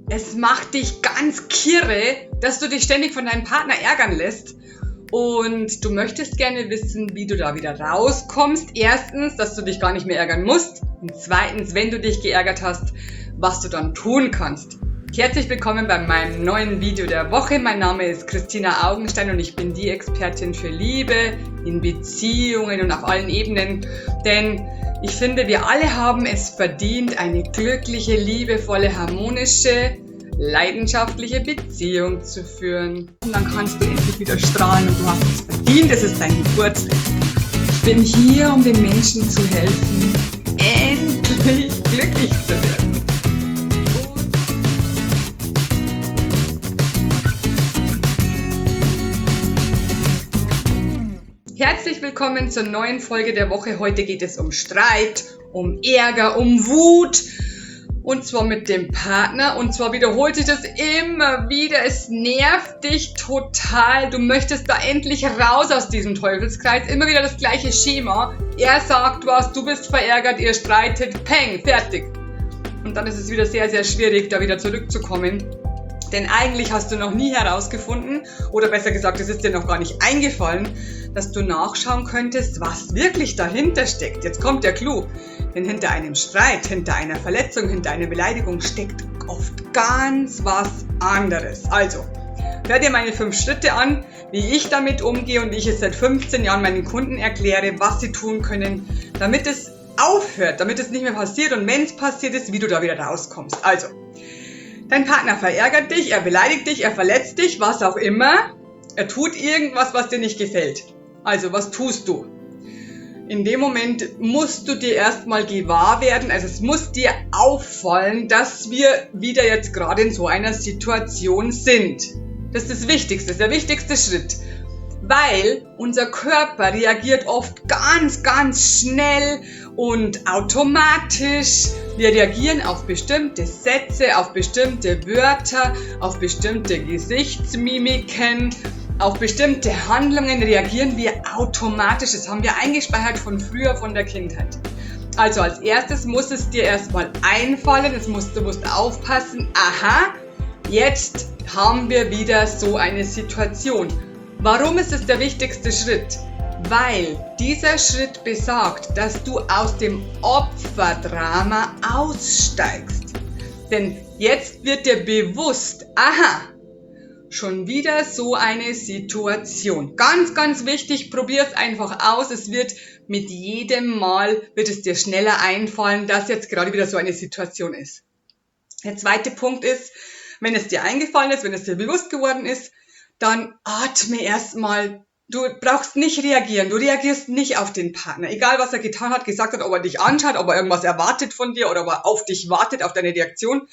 Es macht dich ganz kirre, dass du dich ständig von deinem Partner ärgern lässt. Und du möchtest gerne wissen, wie du da wieder rauskommst. Erstens, dass du dich gar nicht mehr ärgern musst. Und zweitens, wenn du dich geärgert hast, was du dann tun kannst. Herzlich willkommen bei meinem neuen Video der Woche. Mein Name ist Christina Augenstein und ich bin die Expertin für Liebe in Beziehungen und auf allen Ebenen. Denn ich finde, wir alle haben es verdient, eine glückliche, liebevolle, harmonische, leidenschaftliche Beziehung zu führen. Und dann kannst du endlich wieder strahlen und du hast es verdient. Es ist dein Geburtstag. Ich bin hier, um den Menschen zu helfen, endlich glücklich zu werden. Herzlich willkommen zur neuen Folge der Woche. Heute geht es um Streit, um Ärger, um Wut. Und zwar mit dem Partner. Und zwar wiederholt sich das immer wieder. Es nervt dich total. Du möchtest da endlich raus aus diesem Teufelskreis. Immer wieder das gleiche Schema. Er sagt was, du bist verärgert, ihr streitet, peng, fertig. Und dann ist es wieder sehr, sehr schwierig, da wieder zurückzukommen. Denn eigentlich hast du noch nie herausgefunden, oder besser gesagt, es ist dir noch gar nicht eingefallen, dass du nachschauen könntest, was wirklich dahinter steckt. Jetzt kommt der Clou. Denn hinter einem Streit, hinter einer Verletzung, hinter einer Beleidigung steckt oft ganz was anderes. Also, hör dir meine 5 Schritte an, wie ich damit umgehe und wie ich es seit 15 Jahren meinen Kunden erkläre, was sie tun können, damit es aufhört, damit es nicht mehr passiert und wenn es passiert ist, wie du da wieder rauskommst. Also, dein Partner verärgert dich, er beleidigt dich, er verletzt dich, was auch immer. Er tut irgendwas, was dir nicht gefällt. Also, was tust du? In dem Moment musst du dir erstmal gewahr werden, also es muss dir auffallen, dass wir wieder jetzt gerade in so einer Situation sind. Das ist das Wichtigste, der wichtigste Schritt. Weil unser Körper reagiert oft ganz, ganz schnell und automatisch. Wir reagieren auf bestimmte Sätze, auf bestimmte Wörter, auf bestimmte Gesichtsmimiken. Auf bestimmte Handlungen reagieren wir automatisch. Das haben wir eingespeichert von früher, von der Kindheit. Also als erstes muss es dir erstmal einfallen, du musst aufpassen. Aha, jetzt haben wir wieder so eine Situation. Warum ist es der wichtigste Schritt? Weil dieser Schritt besagt, dass du aus dem Opferdrama aussteigst. Denn jetzt wird dir bewusst, aha, schon wieder so eine Situation. Ganz, ganz wichtig, probier es einfach aus. Es wird mit jedem Mal, wird es dir schneller einfallen, dass jetzt gerade wieder so eine Situation ist. Der zweite Punkt ist, wenn es dir eingefallen ist, wenn es dir bewusst geworden ist, dann atme erstmal. Du brauchst nicht reagieren. Du reagierst nicht auf den Partner. Egal, was er getan hat, gesagt hat, ob er dich anschaut, ob er irgendwas erwartet von dir oder ob er auf dich wartet, auf deine Reaktion.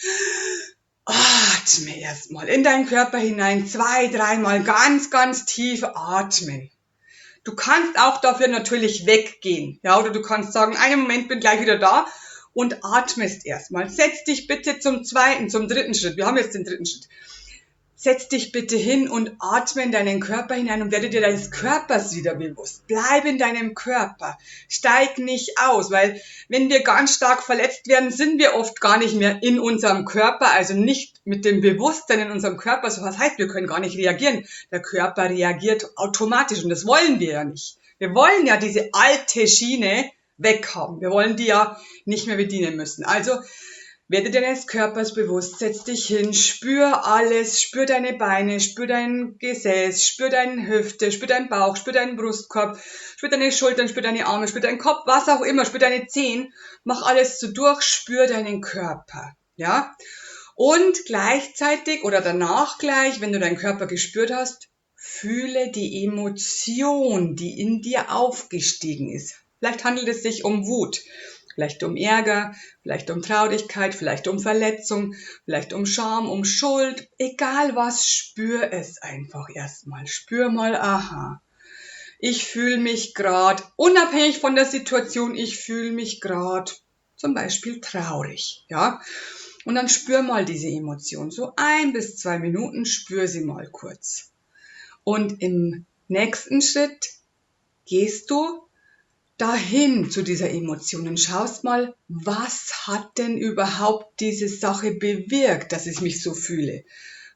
Atme erstmal in deinen Körper hinein, 2-3 Mal ganz, ganz tief atmen. Du kannst auch dafür natürlich weggehen, ja, oder du kannst sagen, einen Moment, bin gleich wieder da und atmest erstmal. Setz dich bitte zum dritten Schritt. Wir haben jetzt den dritten Schritt. Setz dich bitte hin und atme in deinen Körper hinein und werde dir deines Körpers wieder bewusst. Bleib in deinem Körper. Steig nicht aus, weil wenn wir ganz stark verletzt werden, sind wir oft gar nicht mehr in unserem Körper, also nicht mit dem Bewusstsein in unserem Körper. So was heißt, wir können gar nicht reagieren. Der Körper reagiert automatisch und das wollen wir ja nicht. Wir wollen ja diese alte Schiene weghaben. Wir wollen die ja nicht mehr bedienen müssen. Also, werde dir deines Körpers bewusst, setz dich hin, spür alles, spür deine Beine, spür dein Gesäß, spür deine Hüfte, spür deinen Bauch, spür deinen Brustkorb, spür deine Schultern, spür deine Arme, spür deinen Kopf, was auch immer, spür deine Zehen, mach alles so durch, spür deinen Körper, ja? Und gleichzeitig oder danach gleich, wenn du deinen Körper gespürt hast, fühle die Emotion, die in dir aufgestiegen ist. Vielleicht handelt es sich um Wut. Vielleicht um Ärger, vielleicht um Traurigkeit, vielleicht um Verletzung, vielleicht um Scham, um Schuld. Egal was, spür es einfach erstmal. Spür mal, aha. Ich fühle mich gerade, unabhängig von der Situation, ich fühle mich gerade zum Beispiel traurig. Ja? Und dann spür mal diese Emotion. So 1 bis 2 Minuten, spür sie mal kurz. Und im nächsten Schritt gehst du dahin zu dieser Emotion und schaust mal, was hat denn überhaupt diese Sache bewirkt, dass ich mich so fühle?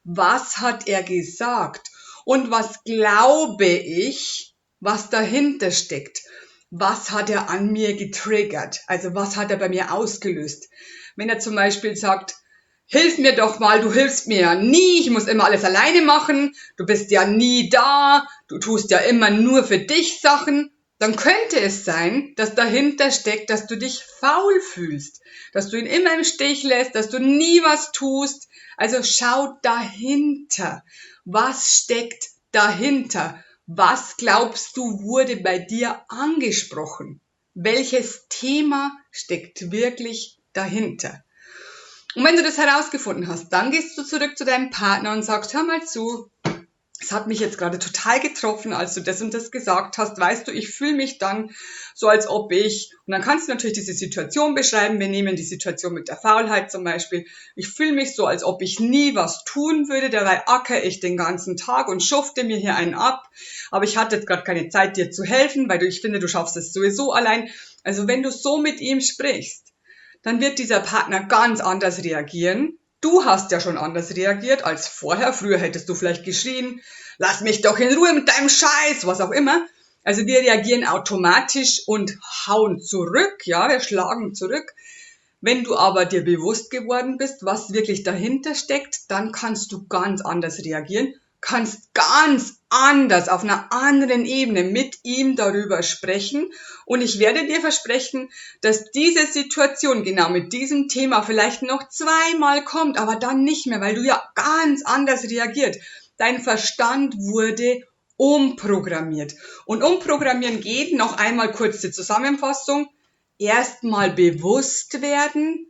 Was hat er gesagt? Und was glaube ich, was dahinter steckt? Was hat er an mir getriggert? Also was hat er bei mir ausgelöst? Wenn er zum Beispiel sagt, hilf mir doch mal, du hilfst mir ja nie, ich muss immer alles alleine machen, du bist ja nie da, du tust ja immer nur für dich Sachen, dann könnte es sein, dass dahinter steckt, dass du dich faul fühlst, dass du ihn immer im Stich lässt, dass du nie was tust. Also schau dahinter. Was steckt dahinter? Was glaubst du, wurde bei dir angesprochen? Welches Thema steckt wirklich dahinter? Und wenn du das herausgefunden hast, dann gehst du zurück zu deinem Partner und sagst, hör mal zu, es hat mich jetzt gerade total getroffen, als du das und das gesagt hast. Weißt du, ich fühle mich dann so, als ob ich, und dann kannst du natürlich diese Situation beschreiben. Wir nehmen die Situation mit der Faulheit zum Beispiel. Ich fühle mich so, als ob ich nie was tun würde. Dabei ackere ich den ganzen Tag und schufte mir hier einen ab. Aber ich hatte jetzt gerade keine Zeit, dir zu helfen, weil ich finde, du schaffst es sowieso allein. Also wenn du so mit ihm sprichst, dann wird dieser Partner ganz anders reagieren. Du hast ja schon anders reagiert als vorher. Früher hättest du vielleicht geschrien, lass mich doch in Ruhe mit deinem Scheiß, was auch immer. Also wir reagieren automatisch und hauen zurück, ja, wir schlagen zurück. Wenn du aber dir bewusst geworden bist, was wirklich dahinter steckt, dann kannst du ganz anders reagieren, kannst ganz anders auf einer anderen Ebene mit ihm darüber sprechen. Und ich werde dir versprechen, dass diese Situation genau mit diesem Thema vielleicht noch zweimal kommt, aber dann nicht mehr, weil du ja ganz anders reagiert. Dein Verstand wurde umprogrammiert. Und umprogrammieren geht, noch einmal kurze Zusammenfassung, erstmal bewusst werden,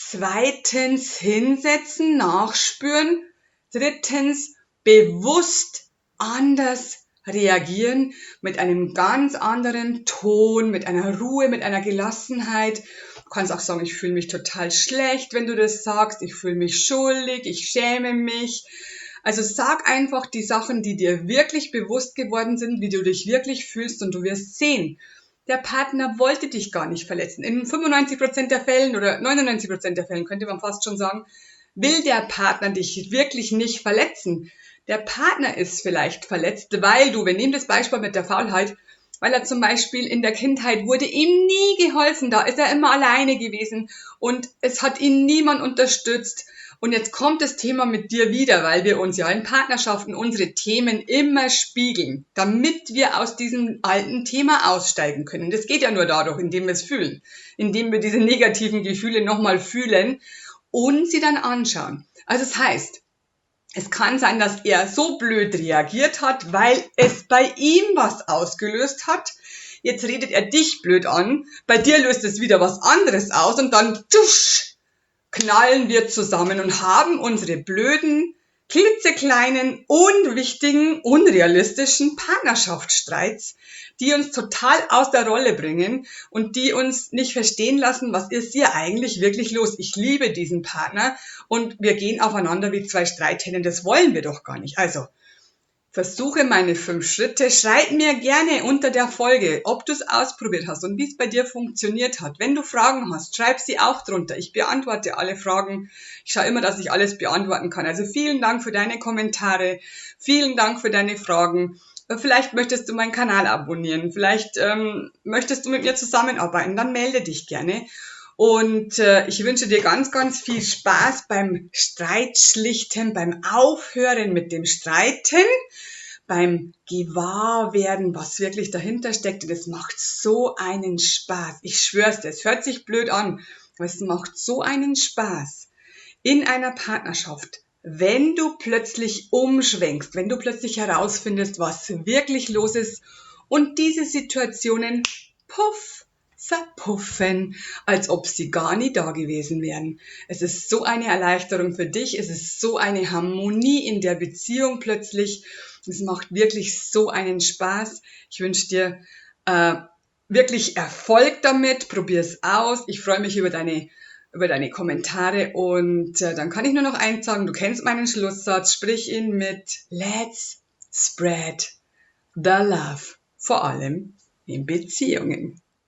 zweitens hinsetzen, nachspüren, drittens bewusst anders reagieren, mit einem ganz anderen Ton, mit einer Ruhe, mit einer Gelassenheit. Du kannst auch sagen, ich fühle mich total schlecht, wenn du das sagst, ich fühle mich schuldig, ich schäme mich. Also sag einfach die Sachen, die dir wirklich bewusst geworden sind, wie du dich wirklich fühlst und du wirst sehen, der Partner wollte dich gar nicht verletzen. In 95% der Fällen oder 99% der Fällen könnte man fast schon sagen, will der Partner dich wirklich nicht verletzen. Der Partner ist vielleicht verletzt, weil du, wir nehmen das Beispiel mit der Faulheit, weil er zum Beispiel in der Kindheit wurde ihm nie geholfen, da ist er immer alleine gewesen und es hat ihn niemand unterstützt. Und jetzt kommt das Thema mit dir wieder, weil wir uns ja in Partnerschaften unsere Themen immer spiegeln, damit wir aus diesem alten Thema aussteigen können. Das geht ja nur dadurch, indem wir es fühlen, indem wir diese negativen Gefühle nochmal fühlen und sie dann anschauen. Also das heißt, es kann sein, dass er so blöd reagiert hat, weil es bei ihm was ausgelöst hat. Jetzt redet er dich blöd an, bei dir löst es wieder was anderes aus und dann tusch, knallen wir zusammen und haben unsere blöden, klitzekleinen, unwichtigen, unrealistischen Partnerschaftsstreits, die uns total aus der Rolle bringen und die uns nicht verstehen lassen, was ist hier eigentlich wirklich los. Ich liebe diesen Partner und wir gehen aufeinander wie zwei Streithähne, das wollen wir doch gar nicht. Also, versuche meine 5 Schritte. Schreib mir gerne unter der Folge, ob du es ausprobiert hast und wie es bei dir funktioniert hat. Wenn du Fragen hast, schreib sie auch drunter. Ich beantworte alle Fragen. Ich schaue immer, dass ich alles beantworten kann. Also vielen Dank für deine Kommentare. Vielen Dank für deine Fragen. Vielleicht möchtest du meinen Kanal abonnieren. Vielleicht möchtest du mit mir zusammenarbeiten. Dann melde dich gerne. Und ich wünsche dir ganz, ganz viel Spaß beim Streitschlichten, beim Aufhören mit dem Streiten, beim Gewahrwerden, was wirklich dahinter steckt. Und es macht so einen Spaß. Ich schwör's dir, es hört sich blöd an, aber es macht so einen Spaß in einer Partnerschaft, wenn du plötzlich umschwenkst, wenn du plötzlich herausfindest, was wirklich los ist und diese Situationen, puff, verpuffen, als ob sie gar nie da gewesen wären. Es ist so eine Erleichterung für dich, es ist so eine Harmonie in der Beziehung plötzlich. Es macht wirklich so einen Spaß. Ich wünsche dir wirklich Erfolg damit, probier es aus. Ich freue mich über deine Kommentare und dann kann ich nur noch eins sagen, du kennst meinen Schlusssatz, sprich ihn mit Let's spread the love, vor allem in Beziehungen.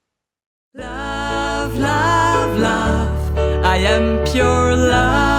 Love, love, love, I am pure love.